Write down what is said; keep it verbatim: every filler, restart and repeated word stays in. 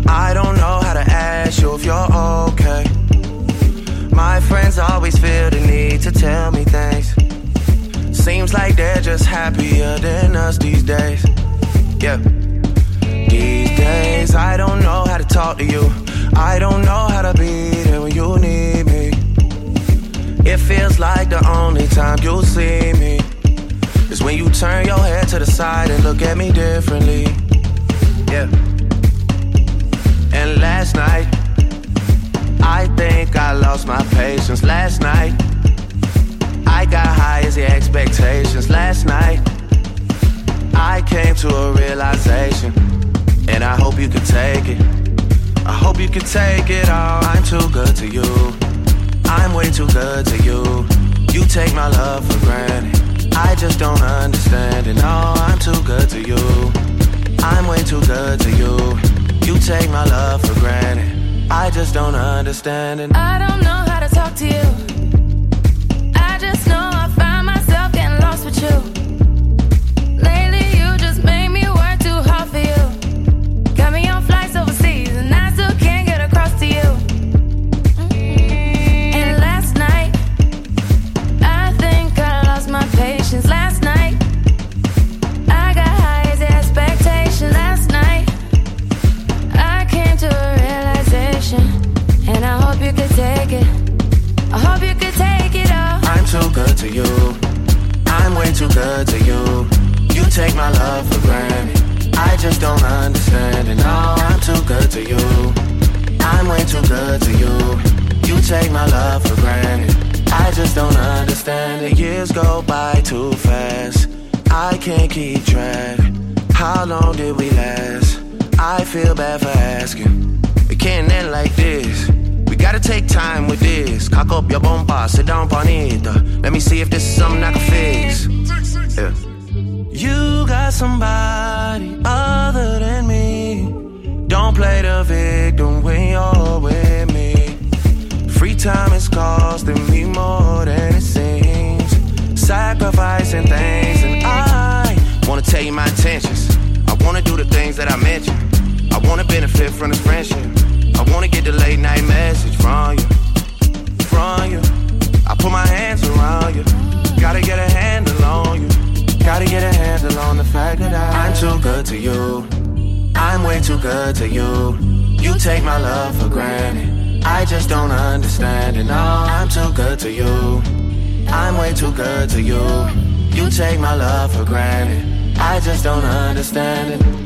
I don't know how to ask you if you're okay. My friends always feel the need to tell me things. Seems like they're just happier than us these days. Yeah. These days I don't know how to talk to you. I don't know how to be there when you need me. It feels like the only time you'll see me is when you turn your head to the side and look at me differently. Yeah. And last night I think I lost my patience. Last night I got high as the expectations. Last night I came to a realization, and I hope you can take it. I hope you can take it all. I'm too good to you. I'm way too good to you. You take my love for granted. I just don't understand it. No, I'm too good to you. I'm way too good to you. You take my love for granted. I just don't understand it. I don't know how to talk to you. I just know I find myself getting lost with you. Lately you just made me work too hard for you. Got me on flights overseas and I still can't get across to you. And last night I think I lost my patience. Last night I got high as the expectation. Last night I came to a realization, and I hope you could take it. I hope you could take it all. I'm too good to you. I'm way too good to you. You take my love for granted. I just don't understand it. No, I'm too good to you. I'm way too good to you. You take my love for granted. I just don't understand it. Years go by too fast. I can't keep track. How long did we last? I feel bad for asking. It can't end like this. We gotta take time with this. Cock up your bumper, sit down on it. Let me see if this is something I can fix. Yeah. You got somebody other than me. Don't play the victim when you're with me. Free time is costing me more than it seems. Sacrificing things, and I wanna tell you my intentions. I wanna do the things that I mentioned. I wanna benefit from this friendship. I wanna get the late night message from you, from you. I put my hands around you. Gotta get a handle on you. Gotta get a handle on the fact that I, I'm too good to you. I'm way too good to you. You take my love for granted. I just don't understand it. No, I'm too good to you. I'm way too good to you. You take my love for granted. I just don't understand it.